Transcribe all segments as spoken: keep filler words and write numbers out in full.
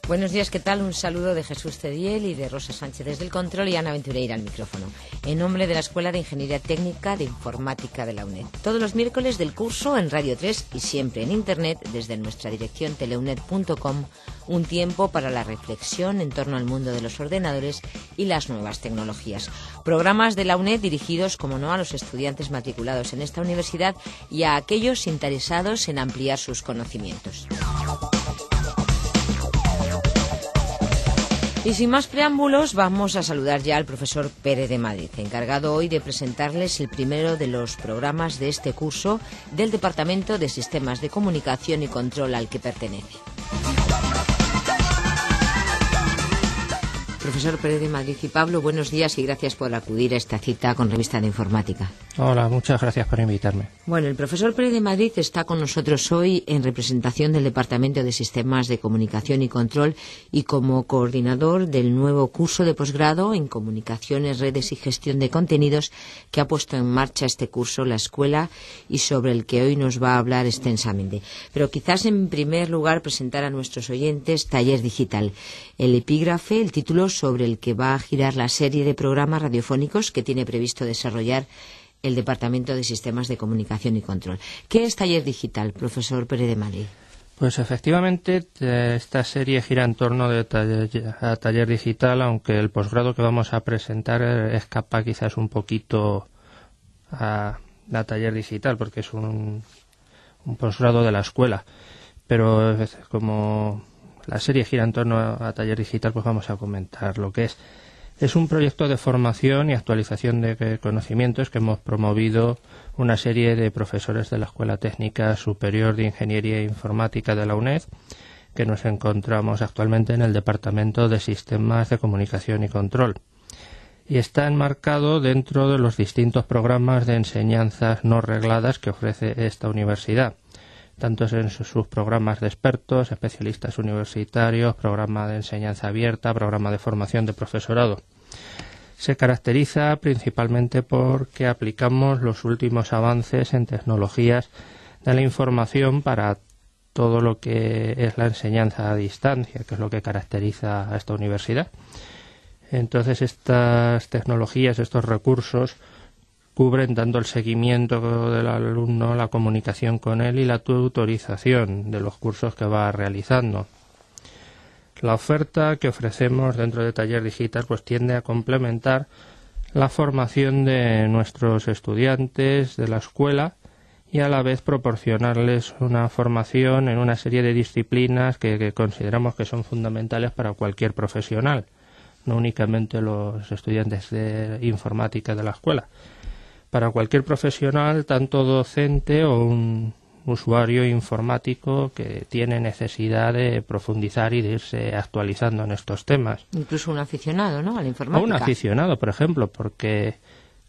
Buenos días, ¿qué tal? Un saludo de Jesús Cediel y de Rosa Sánchez desde el control y Ana Ventureira al micrófono, en nombre de la Escuela de Ingeniería Técnica de Informática de la UNED. Todos los miércoles del curso en Radio tres y siempre en Internet desde nuestra dirección teleunet punto com, un tiempo para la reflexión en torno al mundo de los ordenadores y las nuevas tecnologías. Programas de la UNED dirigidos, como no, a los estudiantes matriculados en esta universidad y a aquellos interesados en ampliar sus conocimientos. Y sin más preámbulos, vamos a saludar ya al profesor Pérez de Madrid, encargado hoy de presentarles el primero de los programas de este curso del Departamento de Sistemas de Comunicación y Control al que pertenece. Profesor Pérez de Madrid y Pablo, buenos días y gracias por acudir a esta cita con Revista de Informática. Hola, muchas gracias por invitarme. Bueno, el profesor Pérez de Madrid está con nosotros hoy en representación del Departamento de Sistemas de Comunicación y Control y como coordinador del nuevo curso de posgrado en Comunicaciones, Redes y Gestión de Contenidos que ha puesto en marcha este curso la Escuela y sobre el que hoy nos va a hablar extensamente. Pero quizás en primer lugar presentar a nuestros oyentes Taller Digital, el epígrafe, el título sobre el que va a girar la serie de programas radiofónicos que tiene previsto desarrollar el Departamento de Sistemas de Comunicación y Control. ¿Qué es Taller Digital, profesor Pérez de Madrid? Pues efectivamente esta serie gira en torno de taller, a Taller Digital, aunque el posgrado que vamos a presentar escapa quizás un poquito a, a Taller Digital, porque es un, un posgrado de la escuela. Pero como la serie gira en torno a, a Taller Digital, pues vamos a comentar lo que es. Es un proyecto de formación y actualización de conocimientos que hemos promovido una serie de profesores de la Escuela Técnica Superior de Ingeniería e Informática de la UNED, que nos encontramos actualmente en el Departamento de Sistemas de Comunicación y Control. Y está enmarcado dentro de los distintos programas de enseñanzas no regladas que ofrece esta universidad, tanto en sus programas de expertos, especialistas universitarios, programa de enseñanza abierta, programa de formación de profesorado. Se caracteriza principalmente porque aplicamos los últimos avances en tecnologías de la información para todo lo que es la enseñanza a distancia, que es lo que caracteriza a esta universidad. Entonces, estas tecnologías, estos recursos, cubren tanto el seguimiento del alumno, la comunicación con él y la tutorización de los cursos que va realizando. La oferta que ofrecemos dentro de Taller Digital pues tiende a complementar la formación de nuestros estudiantes de la escuela y a la vez proporcionarles una formación en una serie de disciplinas que, que consideramos que son fundamentales para cualquier profesional, no únicamente los estudiantes de informática de la escuela. Para cualquier profesional, tanto docente o un usuario informático que tiene necesidad de profundizar y de irse actualizando en estos temas. Incluso un aficionado, ¿no?, a la informática. O un aficionado, por ejemplo, porque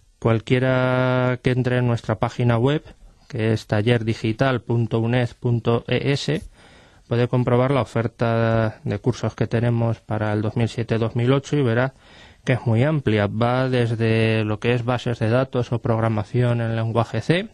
cualquiera que entre en nuestra página web, que es taller digital punto uned punto e s, puede comprobar la oferta de cursos que tenemos para el dos mil siete dos mil ocho y verá que es muy amplia. Va desde lo que es bases de datos o programación en lenguaje C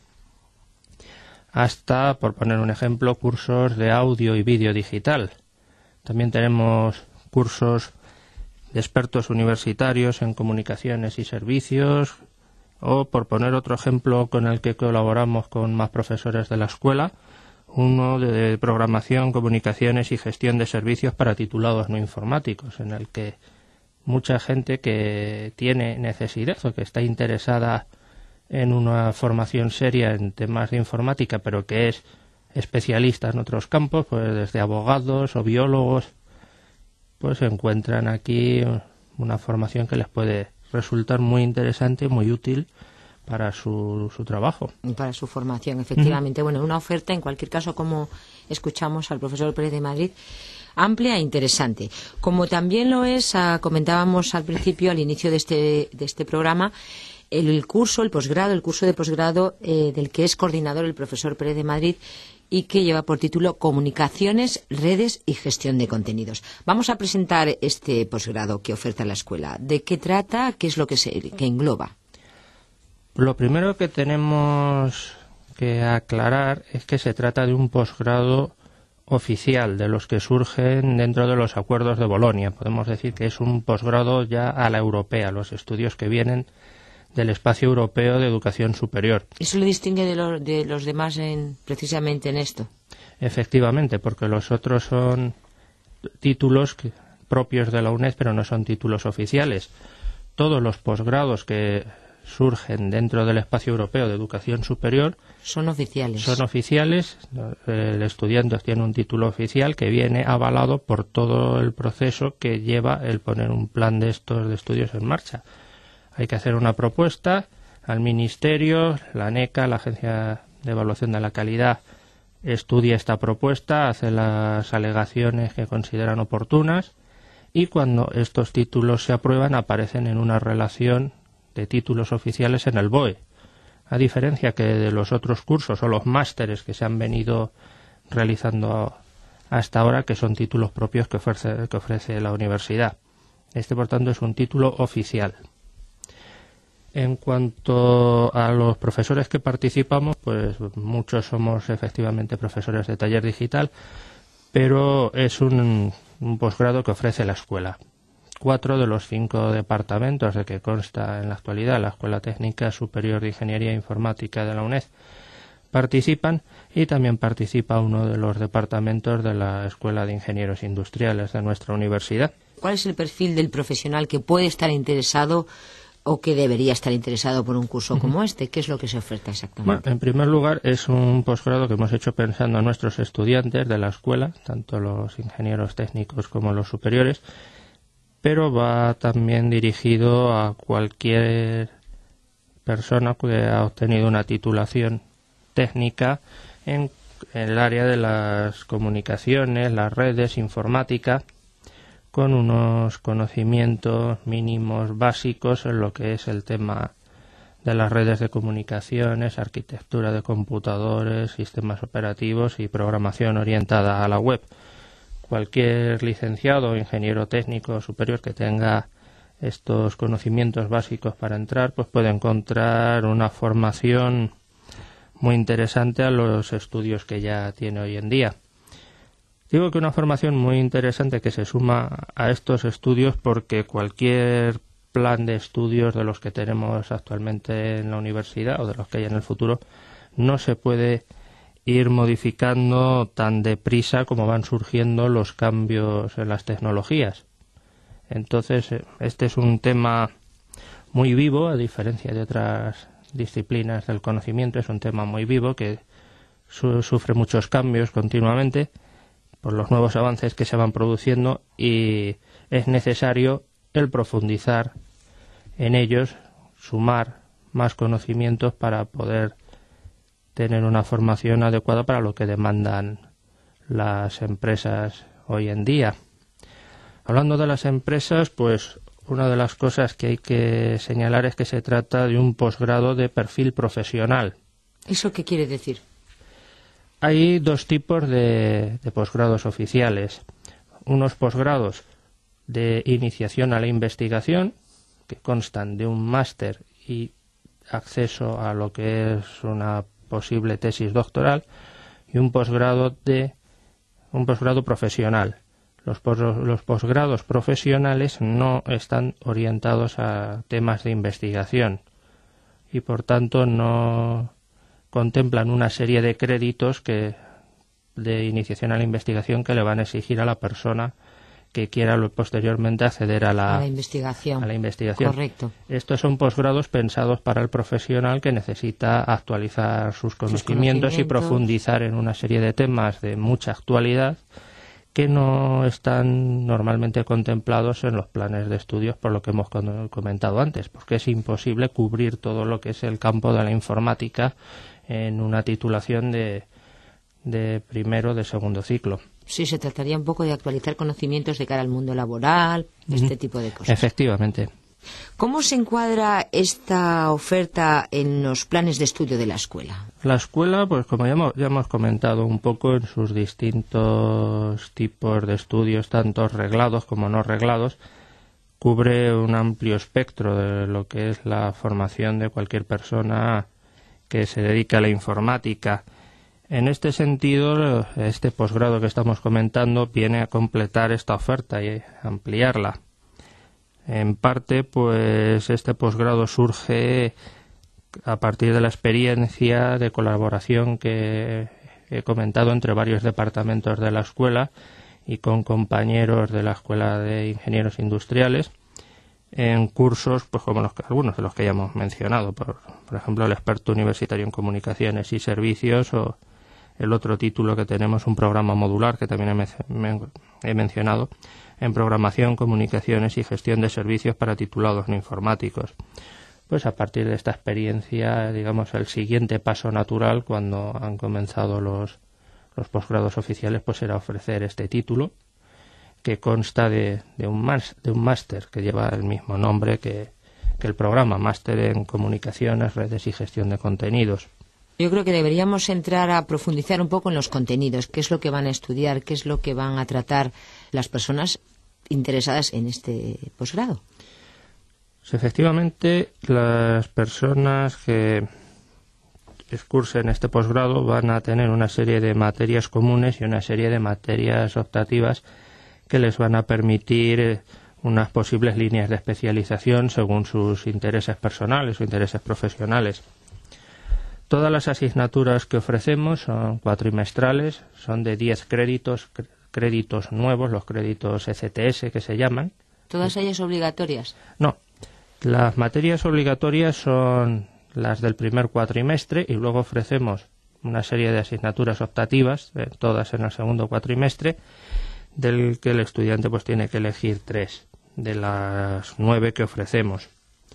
hasta, por poner un ejemplo, cursos de audio y vídeo digital. También tenemos cursos de expertos universitarios en comunicaciones y servicios, o, por poner otro ejemplo con el que colaboramos con más profesores de la escuela, uno de programación, comunicaciones y gestión de servicios para titulados no informáticos, en el que mucha gente que tiene necesidad o que está interesada en una formación seria en temas de informática, pero que es especialista en otros campos, pues desde abogados o biólogos, pues encuentran aquí una formación que les puede resultar muy interesante y muy útil para su, su trabajo. Y para su formación, efectivamente. Uh-huh. Bueno, una oferta, en cualquier caso, como escuchamos al profesor Pérez de Madrid, amplia e interesante. Como también lo es, ah, comentábamos al principio, al inicio de este, de este programa, el, el curso, el posgrado, el curso de posgrado eh, del que es coordinador el profesor Pérez de Madrid y que lleva por título Comunicaciones, Redes y Gestión de Contenidos. Vamos a presentar este posgrado que oferta la escuela. ¿De qué trata? ¿Qué es lo que, se, que engloba? Lo primero que tenemos que aclarar es que se trata de un posgrado oficial de los que surgen dentro de los acuerdos de Bolonia. Podemos decir que es un posgrado ya a la europea, los estudios que vienen del espacio europeo de educación superior. ¿Eso lo distingue de, lo, de los demás en, precisamente en esto? Efectivamente, porque los otros son títulos que, propios de la UNED, pero no son títulos oficiales. Todos los posgrados que surgen dentro del espacio europeo de educación superior son oficiales. Son oficiales. El estudiante tiene un título oficial que viene avalado por todo el proceso que lleva el poner un plan de estos de estudios en marcha. Hay que hacer una propuesta al Ministerio, la ANECA, la Agencia de Evaluación de la Calidad, estudia esta propuesta, hace las alegaciones que consideran oportunas y cuando estos títulos se aprueban aparecen en una relación de títulos oficiales en el B O E. A diferencia que de los otros cursos o los másteres que se han venido realizando hasta ahora, que son títulos propios que ofrece, que ofrece la universidad. Este, por tanto, es un título oficial. En cuanto a los profesores que participamos, pues muchos somos efectivamente profesores de taller digital, pero es un, un posgrado que ofrece la escuela. Cuatro de los cinco departamentos de que consta en la actualidad la Escuela Técnica Superior de Ingeniería e Informática de la UNED participan y también participa uno de los departamentos de la Escuela de Ingenieros Industriales de nuestra universidad. ¿Cuál es el perfil del profesional que puede estar interesado o que debería estar interesado por un curso como este? ¿Qué es lo que se oferta exactamente? Bueno, en primer lugar, es un posgrado que hemos hecho pensando en nuestros estudiantes de la escuela, tanto los ingenieros técnicos como los superiores, pero va también dirigido a cualquier persona que ha obtenido una titulación técnica en el área de las comunicaciones, las redes, informática, con unos conocimientos mínimos básicos en lo que es el tema de las redes de comunicaciones, arquitectura de computadores, sistemas operativos y programación orientada a la web. Cualquier licenciado o ingeniero técnico superior que tenga estos conocimientos básicos para entrar, pues puede encontrar una formación muy interesante a los estudios que ya tiene hoy en día. Digo que una formación muy interesante que se suma a estos estudios porque cualquier plan de estudios de los que tenemos actualmente en la universidad o de los que hay en el futuro no se puede ir modificando tan deprisa como van surgiendo los cambios en las tecnologías. Entonces, este es un tema muy vivo, a diferencia de otras disciplinas del conocimiento, es un tema muy vivo que su- sufre muchos cambios continuamente por los nuevos avances que se van produciendo y es necesario el profundizar en ellos, sumar más conocimientos para poder tener una formación adecuada para lo que demandan las empresas hoy en día. Hablando de las empresas, pues una de las cosas que hay que señalar es que se trata de un posgrado de perfil profesional. ¿Eso qué quiere decir? Hay dos tipos de, de posgrados oficiales. Unos posgrados de iniciación a la investigación, que constan de un máster y acceso a lo que es una posible tesis doctoral, y un posgrado de un posgrado profesional. Los, pos, los posgrados profesionales no están orientados a temas de investigación y por tanto no contemplan una serie de créditos que de iniciación a la investigación que le van a exigir a la persona que quiera posteriormente acceder a la, a la investigación. A la investigación. Correcto. Estos son posgrados pensados para el profesional que necesita actualizar sus conocimientos, sus conocimientos y profundizar en una serie de temas de mucha actualidad que no están normalmente contemplados en los planes de estudios, por lo que hemos comentado antes, porque es imposible cubrir todo lo que es el campo de la informática en una titulación de, de primero o de segundo ciclo. Sí, se trataría un poco de actualizar conocimientos de cara al mundo laboral, uh-huh. este tipo de cosas. Efectivamente. ¿Cómo se encuadra esta oferta en los planes de estudio de la escuela? La escuela, pues como ya hemos, ya hemos comentado un poco en sus distintos tipos de estudios, tanto reglados como no reglados, cubre un amplio espectro de lo que es la formación de cualquier persona que se dedica a la informática. En este sentido, este posgrado que estamos comentando viene a completar esta oferta y ampliarla. En parte, pues este posgrado surge a partir de la experiencia de colaboración que he comentado entre varios departamentos de la escuela y con compañeros de la Escuela de Ingenieros Industriales en cursos, pues como los que, algunos de los que ya hemos mencionado, por, por ejemplo, el experto universitario en comunicaciones y servicios, o el otro título que tenemos, un programa modular que también he, he mencionado, en programación, comunicaciones y gestión de servicios para titulados no informáticos. Pues a partir de esta experiencia, digamos, el siguiente paso natural cuando han comenzado los, los posgrados oficiales, pues era ofrecer este título, que consta de, de un máster que lleva el mismo nombre que, que el programa, máster en comunicaciones, redes y gestión de contenidos. Yo creo que deberíamos entrar a profundizar un poco en los contenidos, qué es lo que van a estudiar, qué es lo que van a tratar las personas interesadas en este posgrado. Pues efectivamente, las personas que cursen este posgrado van a tener una serie de materias comunes y una serie de materias optativas que les van a permitir unas posibles líneas de especialización según sus intereses personales o intereses profesionales. Todas las asignaturas que ofrecemos son cuatrimestrales, son de diez créditos, créditos nuevos, los créditos E C T S que se llaman. ¿Todas ellas obligatorias? No, las materias obligatorias son las del primer cuatrimestre y luego ofrecemos una serie de asignaturas optativas, eh, todas en el segundo cuatrimestre, del que el estudiante pues tiene que elegir tres de las nueve que ofrecemos.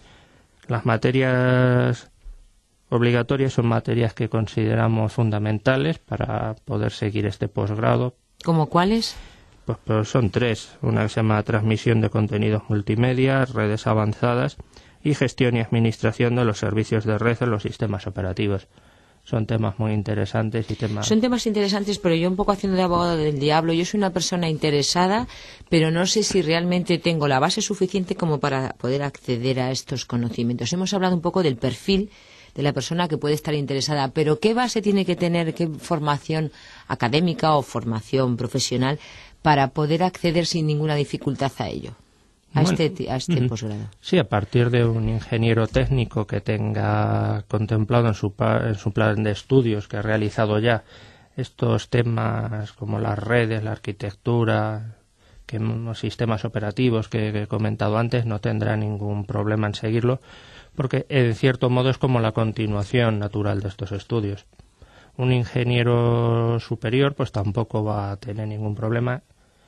Las materias obligatorias son materias que consideramos fundamentales para poder seguir este posgrado. ¿Cómo cuáles? Pues, pues son tres. Una que se llama transmisión de contenidos multimedia, redes avanzadas y gestión y administración de los servicios de red en los sistemas operativos. Son temas muy interesantes y temas... Son temas interesantes, pero yo un poco haciendo de abogado del diablo. Yo soy una persona interesada, pero no sé si realmente tengo la base suficiente como para poder acceder a estos conocimientos. Hemos hablado un poco del perfil de la persona que puede estar interesada, pero ¿qué base tiene que tener, qué formación académica o formación profesional para poder acceder sin ninguna dificultad a ello? A Bueno, este, a este uh-huh. posgrado. Sí, a partir de un ingeniero técnico que tenga contemplado en su, en su plan de estudios, que ha realizado ya estos temas como las redes, la arquitectura, que los sistemas operativos que, que he comentado antes, no tendrá ningún problema en seguirlo, porque en cierto modo es como la continuación natural de estos estudios. Un ingeniero superior pues tampoco va a tener ningún problema,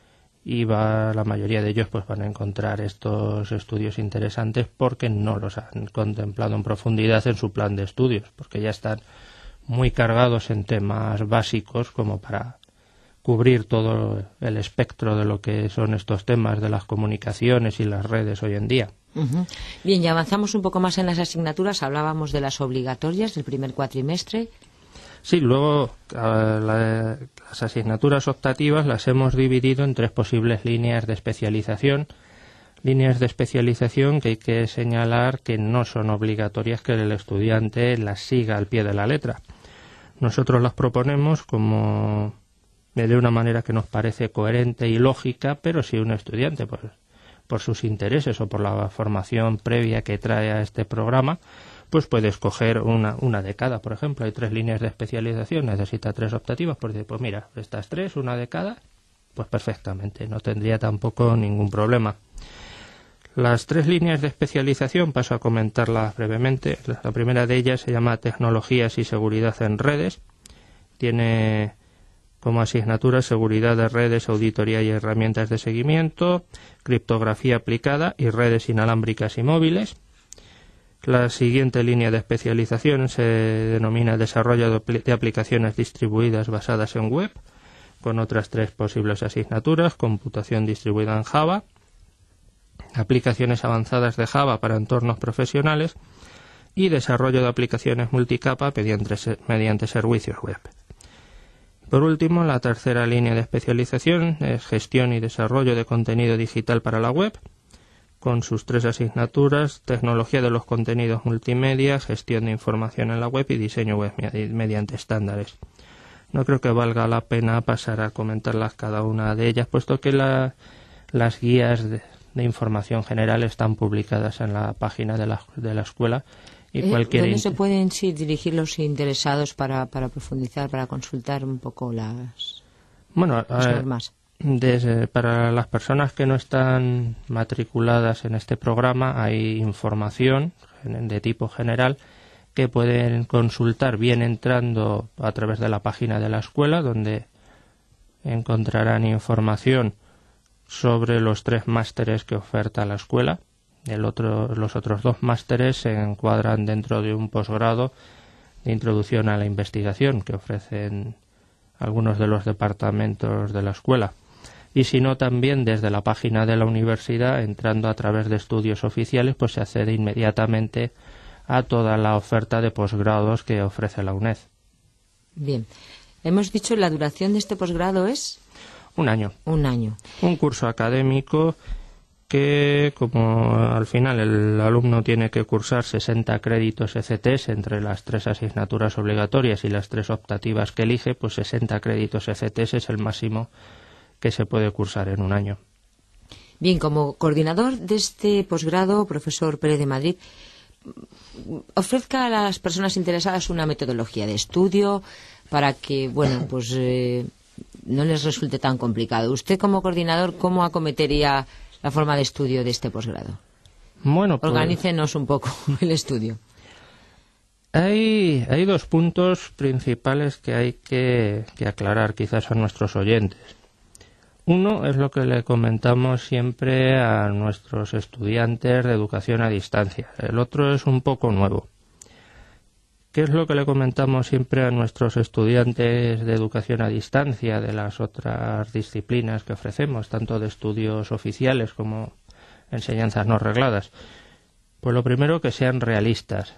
y va, la mayoría de ellos pues van a encontrar estos estudios interesantes porque no los han contemplado en profundidad en su plan de estudios, porque ya están muy cargados en temas básicos como para cubrir todo el espectro de lo que son estos temas de las comunicaciones y las redes hoy en día. Uh-huh. Bien, ya avanzamos un poco más en las asignaturas. Hablábamos de las obligatorias del primer cuatrimestre. Sí, luego la, las asignaturas optativas las hemos dividido en tres posibles líneas de especialización. Líneas de especialización que hay que señalar que no son obligatorias que el estudiante las siga al pie de la letra. Nosotros las proponemos como de una manera que nos parece coherente y lógica, pero si un estudiante, pues, por sus intereses o por la formación previa que trae a este programa, pues puede escoger una, una de cada. Por ejemplo, hay tres líneas de especialización, necesita tres optativas, pues dice, pues mira, estas tres, una de cada, pues perfectamente, no tendría tampoco ningún problema. Las tres líneas de especialización, paso a comentarlas brevemente. La primera de ellas se llama Tecnologías y Seguridad en Redes. Tiene como asignatura Seguridad de Redes, Auditoría y Herramientas de Seguimiento, Criptografía Aplicada y Redes Inalámbricas y Móviles. La siguiente línea de especialización se denomina Desarrollo de aplicaciones distribuidas basadas en web, con otras tres posibles asignaturas: Computación distribuida en Java, Aplicaciones avanzadas de Java para entornos profesionales y Desarrollo de aplicaciones multicapa mediante, mediante servicios web. Por último, la tercera línea de especialización es Gestión y Desarrollo de Contenido Digital para la Web, con sus tres asignaturas: Tecnología de los Contenidos Multimedia, Gestión de Información en la Web y Diseño Web mediante estándares. no creo que valga la pena pasar a comentarlas cada una de ellas, puesto que la, las guías de, de información general están publicadas en la página de la, de la escuela. Y eh, cualquier ¿Dónde se pueden sí, dirigir los interesados para, para profundizar, para consultar un poco las, bueno, las eh, normas? Desde, para las personas que no están matriculadas en este programa hay información de tipo general que pueden consultar bien entrando a través de la página de la escuela, donde encontrarán información sobre los tres másteres que oferta la escuela. El otro, los otros dos másteres se encuadran dentro de un posgrado de introducción a la investigación que ofrecen algunos de los departamentos de la escuela. Y si no, también desde la página de la universidad, entrando a través de estudios oficiales, pues se accede inmediatamente a toda la oferta de posgrados que ofrece la UNED. Bien. Hemos dicho la duración de este posgrado es... Un año. Un año. Un curso académico que, como al final el alumno tiene que cursar sesenta créditos E C T S entre las tres asignaturas obligatorias y las tres optativas que elige, pues sesenta créditos E C T S es el máximo que se puede cursar en un año. Bien, como coordinador de este posgrado, profesor Pérez de Madrid, ofrezca a las personas interesadas una metodología de estudio para que, bueno, pues eh, no les resulte tan complicado. Usted, como coordinador, ¿cómo acometería la forma de estudio de este posgrado? Bueno, pues, organícenos un poco el estudio. Hay, hay dos puntos principales que hay que, que aclarar quizás a nuestros oyentes. Uno es lo que le comentamos siempre a nuestros estudiantes de educación a distancia. El otro es un poco nuevo. ¿Qué es lo que le comentamos siempre a nuestros estudiantes de educación a distancia de las otras disciplinas que ofrecemos, tanto de estudios oficiales como enseñanzas no regladas? Pues lo primero, que sean realistas.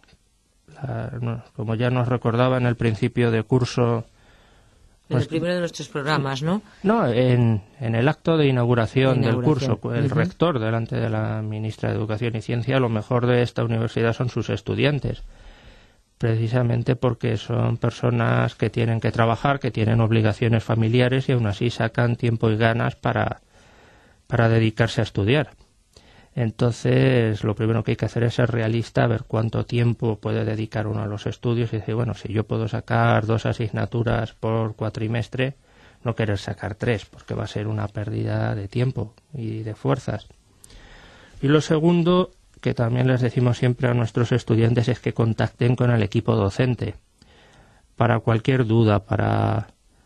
La, no, como ya nos recordaba en el principio de curso... En el primero de nuestros programas, ¿no? No, en, en el acto de inauguración, de inauguración del curso, el uh-huh. rector, delante de la ministra de Educación y Ciencia, lo mejor de esta universidad son sus estudiantes, precisamente porque son personas que tienen que trabajar, que tienen obligaciones familiares y aún así sacan tiempo y ganas para, para dedicarse a estudiar. Entonces, lo primero que hay que hacer es ser realista, ver cuánto tiempo puede dedicar uno a los estudios y decir, bueno, si yo puedo sacar dos asignaturas por cuatrimestre, no querer sacar tres, porque va a ser una pérdida de tiempo y de fuerzas. Y lo segundo, que también les decimos siempre a nuestros estudiantes, es que contacten con el equipo docente para cualquier duda, para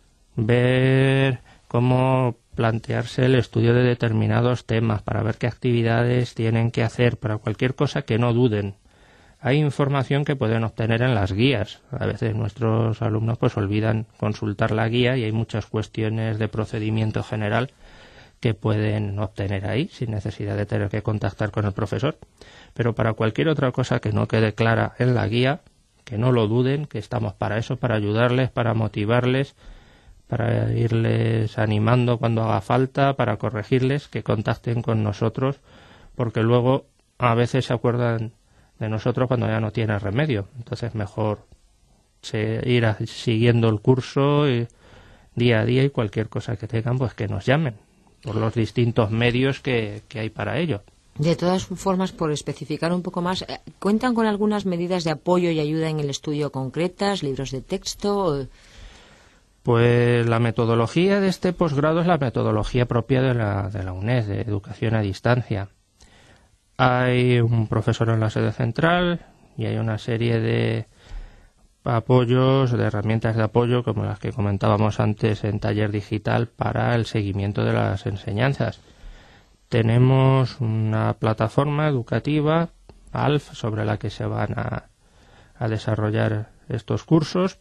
ver cómo plantearse el estudio de determinados temas, para ver qué actividades tienen que hacer, para cualquier cosa, que no duden. Hay información que pueden obtener en las guías. A veces nuestros alumnos pues olvidan consultar la guía y hay muchas cuestiones de procedimiento general que pueden obtener ahí sin necesidad de tener que contactar con el profesor. Pero para cualquier otra cosa que no quede clara en la guía, que no lo duden, que estamos para eso, para ayudarles, para motivarles, para irles animando cuando haga falta, para corregirles, que contacten con nosotros, porque luego a veces se acuerdan de nosotros cuando ya no tiene remedio. Entonces mejor se, ir a, siguiendo el curso y, día a día, y cualquier cosa que tengan, pues que nos llamen por los distintos medios que, que hay para ello. De todas formas, por especificar un poco más, ¿cuentan con algunas medidas de apoyo y ayuda en el estudio concretas, libros de texto? Pues la metodología de este posgrado es la metodología propia de la, de la UNED, de educación a distancia. Hay un profesor en la sede central y hay una serie de apoyos, de herramientas de apoyo, como las que comentábamos antes en taller digital, para el seguimiento de las enseñanzas. Tenemos una plataforma educativa, A L F, sobre la que se van a, a desarrollar estos cursos.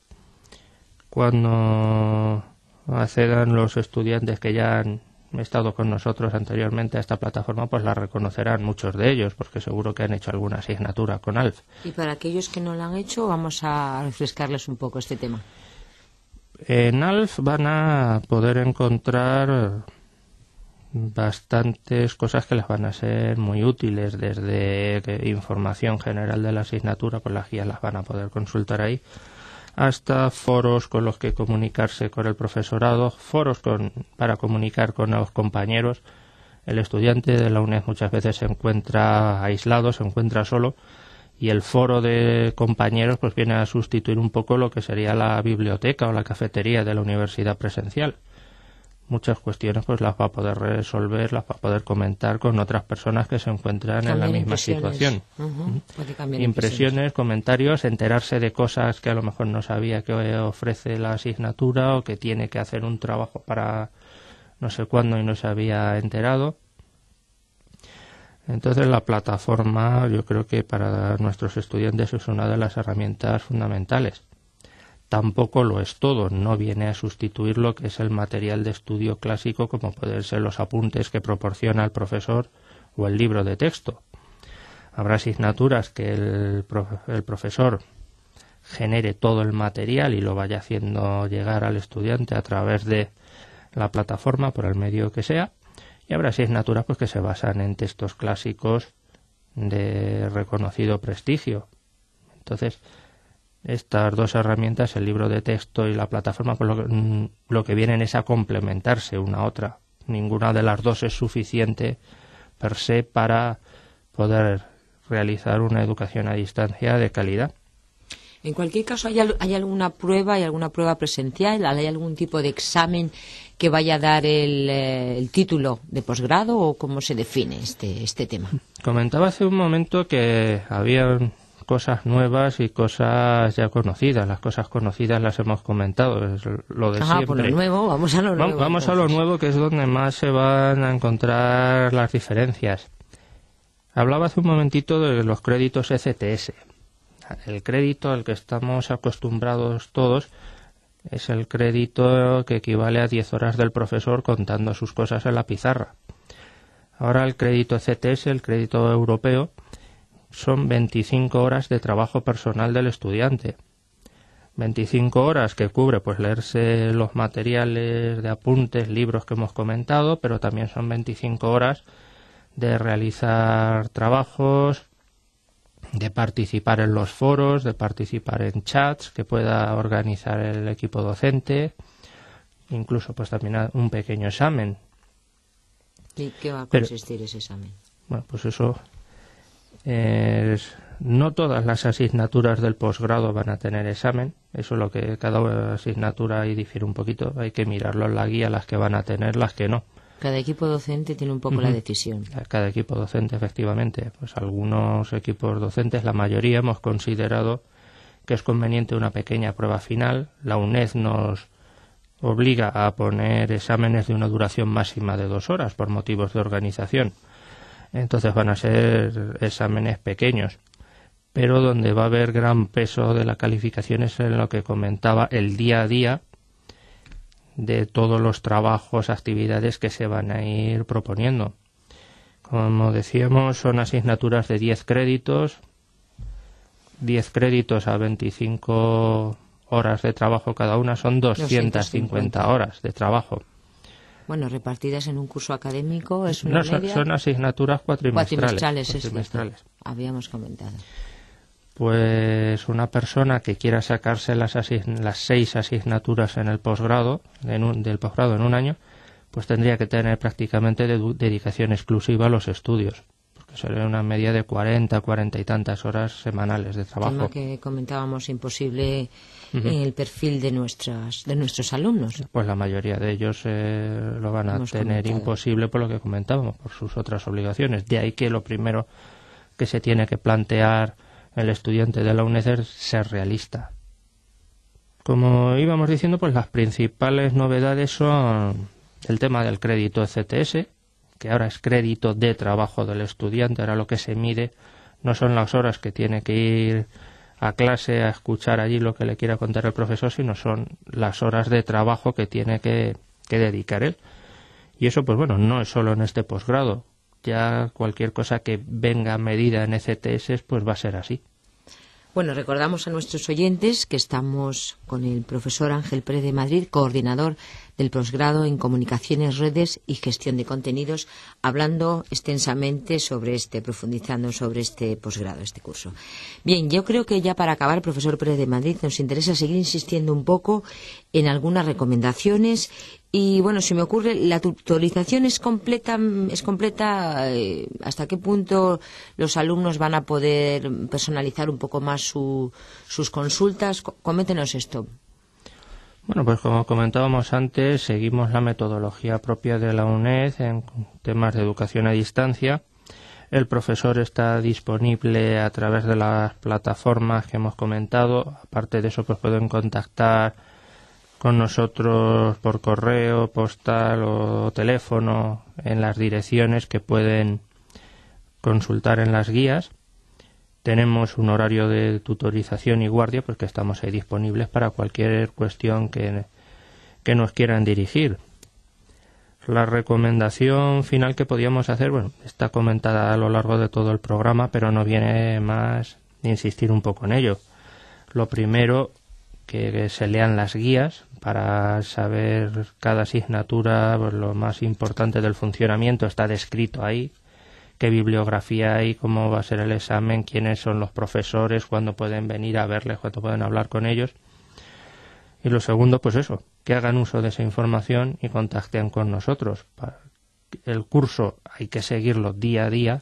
Cuando accedan los estudiantes que ya han estado con nosotros anteriormente a esta plataforma, pues la reconocerán muchos de ellos, porque seguro que han hecho alguna asignatura con A L F. Y para aquellos que no la han hecho, vamos a refrescarles un poco este tema. En A L F van a poder encontrar bastantes cosas que les van a ser muy útiles, desde información general de la asignatura, pues las guías las van a poder consultar ahí, hasta foros con los que comunicarse con el profesorado, foros con, para comunicar con los compañeros. El estudiante de la UNED muchas veces se encuentra aislado, se encuentra solo, y el foro de compañeros pues viene a sustituir un poco lo que sería la biblioteca o la cafetería de la universidad presencial. Muchas cuestiones pues las va a poder resolver, las va a poder comentar con otras personas que se encuentran cambiar en la misma situación. Uh-huh. Puede cambiar impresiones, impresiones, comentarios, enterarse de cosas que a lo mejor no sabía que ofrece la asignatura, o que tiene que hacer un trabajo para no sé cuándo y no se había enterado. Entonces la plataforma, yo creo que para nuestros estudiantes es una de las herramientas fundamentales. Tampoco lo es todo, no viene a sustituir lo que es el material de estudio clásico, como pueden ser los apuntes que proporciona el profesor o el libro de texto. Habrá asignaturas que el, el profesor genere todo el material y lo vaya haciendo llegar al estudiante a través de la plataforma, por el medio que sea, y habrá asignaturas pues que se basan en textos clásicos de reconocido prestigio. Entonces, estas dos herramientas, el libro de texto y la plataforma, pues lo, lo que vienen es a complementarse una a otra. Ninguna de las dos es suficiente per se para poder realizar una educación a distancia de calidad. En cualquier caso, ¿hay, ¿hay alguna prueba, hay alguna prueba presencial? ¿Hay algún tipo de examen que vaya a dar el, eh, el título de posgrado, o cómo se define este, este tema? Comentaba hace un momento que había cosas nuevas y cosas ya conocidas. Las cosas conocidas las hemos comentado, es lo de Ajá, siempre. por lo nuevo, vamos a lo nuevo. Vamos entonces. a lo nuevo, que es donde más se van a encontrar las diferencias. Hablaba hace un momentito de los créditos E C T S. El crédito al que estamos acostumbrados todos es el crédito que equivale a diez horas del profesor contando sus cosas en la pizarra. Ahora el crédito E C T S, el crédito europeo, son veinticinco horas de trabajo personal del estudiante. veinticinco horas que cubre pues leerse los materiales de apuntes, libros que hemos comentado, pero también son veinticinco horas de realizar trabajos, de participar en los foros, de participar en chats que pueda organizar el equipo docente, incluso pues también un pequeño examen. ¿Y qué va a consistir Pero, ese examen? Bueno, pues eso es, no todas las asignaturas del posgrado van a tener examen, eso es lo que cada asignatura ahí difiere un poquito, hay que mirarlo en la guía, las que van a tener, las que no. Cada equipo docente tiene un poco uh-huh. la decisión. Cada equipo docente, efectivamente. Pues algunos equipos docentes, la mayoría, hemos considerado que es conveniente una pequeña prueba final. La UNED nos obliga a poner exámenes de una duración máxima de dos horas por motivos de organización. Entonces van a ser exámenes pequeños, pero donde va a haber gran peso de la calificación es en lo que comentaba, el día a día de todos los trabajos, actividades que se van a ir proponiendo. Como decíamos, son asignaturas de diez créditos, diez créditos a veinticinco horas de trabajo cada una, son doscientas cincuenta horas de trabajo. Bueno, repartidas en un curso académico es una no, son, media... son asignaturas cuatrimestrales. Cuatrimestrales, cuatrimestrales. Es habíamos comentado. Pues una persona que quiera sacarse las, asign las seis asignaturas en el posgrado, en un, del posgrado en un año, pues tendría que tener prácticamente de dedicación exclusiva a los estudios, porque sería una media de cuarenta, cuarenta y tantas horas semanales de trabajo. Tema que comentábamos imposible uh-huh. en el perfil de nuestras de nuestros alumnos. Pues la mayoría de ellos eh, lo van a Hemos tener comentado. imposible por lo que comentábamos, por sus otras obligaciones. De ahí que lo primero que se tiene que plantear el estudiante de la UNED es ser realista. Como íbamos diciendo, pues las principales novedades son el tema del crédito E C T S, que ahora es crédito de trabajo del estudiante. Ahora lo que se mide no son las horas que tiene que ir a clase a escuchar allí lo que le quiera contar el profesor, sino son las horas de trabajo que tiene que, que dedicar él. Y eso, pues bueno, no es solo en este posgrado. Ya cualquier cosa que venga medida en E C T S pues va a ser así. Bueno, recordamos a nuestros oyentes que estamos con el profesor Ángel Pérez de Madrid, coordinador del posgrado en Comunicaciones, Redes y Gestión de Contenidos, hablando extensamente sobre este, profundizando sobre este posgrado, este curso. Bien, yo creo que ya para acabar, profesor Pérez de Madrid, nos interesa seguir insistiendo un poco en algunas recomendaciones. Y bueno, si me ocurre, la tutorización es completa, es completa. Eh, ¿Hasta qué punto los alumnos van a poder personalizar un poco más su, sus consultas? Coméntenos esto. Bueno, pues como comentábamos antes, seguimos la metodología propia de la UNED en temas de educación a distancia. El profesor está disponible a través de las plataformas que hemos comentado. Aparte de eso, pues pueden contactar con nosotros por correo, postal o teléfono en las direcciones que pueden consultar en las guías. Tenemos un horario de tutorización y guardia porque estamos ahí disponibles para cualquier cuestión que, que nos quieran dirigir. La recomendación final que podíamos hacer, bueno, está comentada a lo largo de todo el programa, pero no viene más de insistir un poco en ello. Lo primero, que se lean las guías para saber cada asignatura, pues lo más importante del funcionamiento está descrito ahí, qué bibliografía hay, cómo va a ser el examen, quiénes son los profesores, cuándo pueden venir a verles, cuándo pueden hablar con ellos. Y lo segundo, pues eso, que hagan uso de esa información y contacten con nosotros. El curso hay que seguirlo día a día.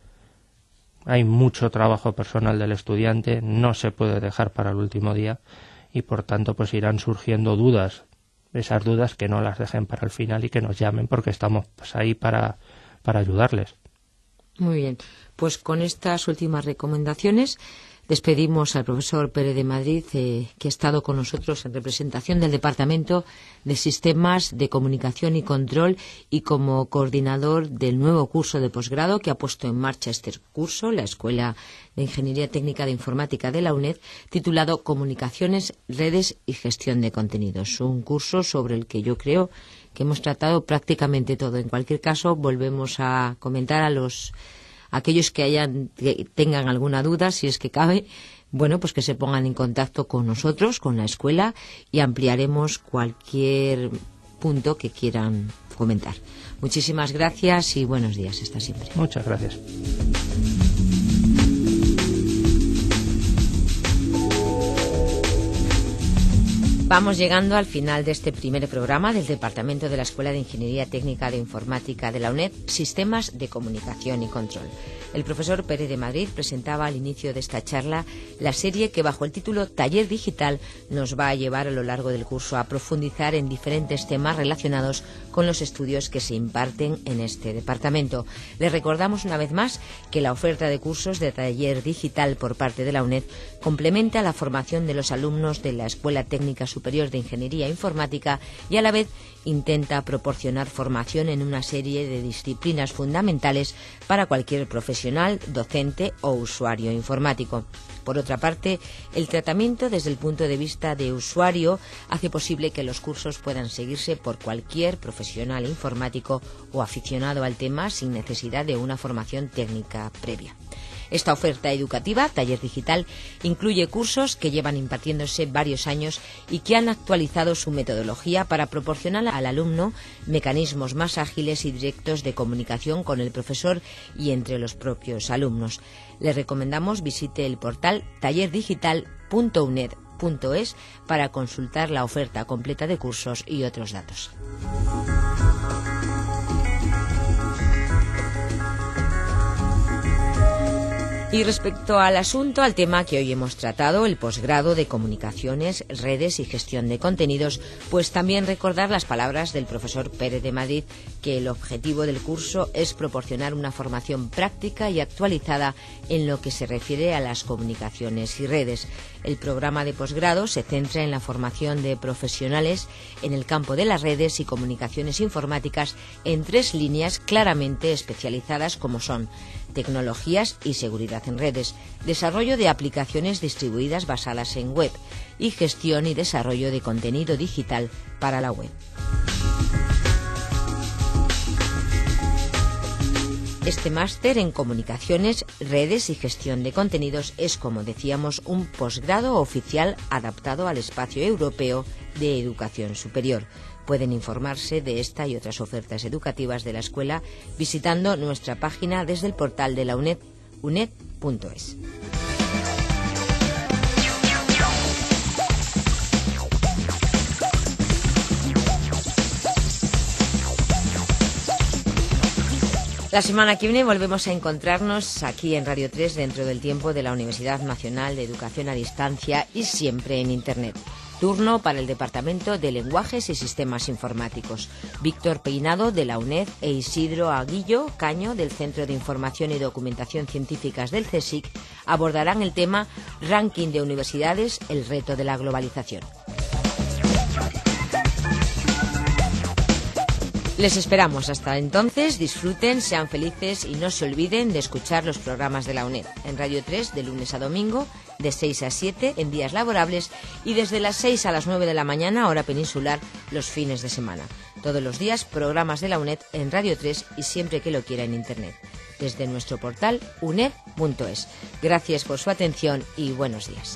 Hay mucho trabajo personal del estudiante, no se puede dejar para el último día y por tanto pues irán surgiendo dudas. Esas dudas que no las dejen para el final y que nos llamen porque estamos pues, ahí para, para ayudarles. Muy bien, pues con estas últimas recomendaciones despedimos al profesor Pérez de Madrid, eh, que ha estado con nosotros en representación del Departamento de Sistemas de Comunicación y Control y como coordinador del nuevo curso de posgrado que ha puesto en marcha este curso, la Escuela de Ingeniería Técnica de Informática de la UNED, titulado Comunicaciones, Redes y Gestión de Contenidos. Un curso sobre el que yo creo que hemos tratado prácticamente todo. En cualquier caso, volvemos a comentar a los aquellos que hayan que tengan alguna duda, si es que cabe, bueno, pues que se pongan en contacto con nosotros, con la escuela, y ampliaremos cualquier punto que quieran comentar. Muchísimas gracias y buenos días. Hasta siempre. Muchas gracias. Vamos llegando al final de este primer programa del Departamento de la Escuela de Ingeniería Técnica de Informática de la UNED, Sistemas de Comunicación y Control. El profesor Pérez de Madrid presentaba al inicio de esta charla la serie que bajo el título Taller Digital nos va a llevar a lo largo del curso a profundizar en diferentes temas relacionados con los estudios que se imparten en este departamento. Les recordamos una vez más que la oferta de cursos de Taller Digital por parte de la UNED complementa la formación de los alumnos de la Escuela Técnica Superior de Ingeniería Informática y a la vez intenta proporcionar formación en una serie de disciplinas fundamentales para cualquier profesional, docente o usuario informático. Por otra parte, el tratamiento desde el punto de vista de usuario hace posible que los cursos puedan seguirse por cualquier profesional informático o aficionado al tema sin necesidad de una formación técnica previa. Esta oferta educativa, Taller Digital, incluye cursos que llevan impartiéndose varios años y que han actualizado su metodología para proporcionar al alumno mecanismos más ágiles y directos de comunicación con el profesor y entre los propios alumnos. Les recomendamos visite el portal taller digital punto uned punto es para consultar la oferta completa de cursos y otros datos. Y respecto al asunto, al tema que hoy hemos tratado, el posgrado de Comunicaciones, Redes y Gestión de Contenidos, pues también recordar las palabras del profesor Pérez de Madrid, que el objetivo del curso es proporcionar una formación práctica y actualizada en lo que se refiere a las comunicaciones y redes. El programa de posgrado se centra en la formación de profesionales en el campo de las redes y comunicaciones informáticas en tres líneas claramente especializadas como son tecnologías y seguridad en redes, desarrollo de aplicaciones distribuidas basadas en web y gestión y desarrollo de contenido digital para la web. Este máster en comunicaciones, redes y gestión de contenidos es, como decíamos, un posgrado oficial adaptado al espacio europeo de educación superior. Pueden informarse de esta y otras ofertas educativas de la escuela visitando nuestra página desde el portal de la UNED, uned punto es. La semana que viene volvemos a encontrarnos aquí en Radio tres dentro del tiempo de la Universidad Nacional de Educación a Distancia y siempre en Internet. Turno para el Departamento de Lenguajes y Sistemas Informáticos. Víctor Peinado de la UNED e Isidro Aguillo Caño del Centro de Información y Documentación Científicas del CSIC abordarán el tema Ranking de Universidades, el reto de la globalización. Les esperamos hasta entonces, disfruten, sean felices y no se olviden de escuchar los programas de la UNED en Radio tres de lunes a domingo, de seis a siete en días laborables y desde las seis a las nueve de la mañana, hora peninsular, los fines de semana. Todos los días, programas de la UNED en Radio tres y siempre que lo quiera en Internet, desde nuestro portal uned punto es. Gracias por su atención y buenos días.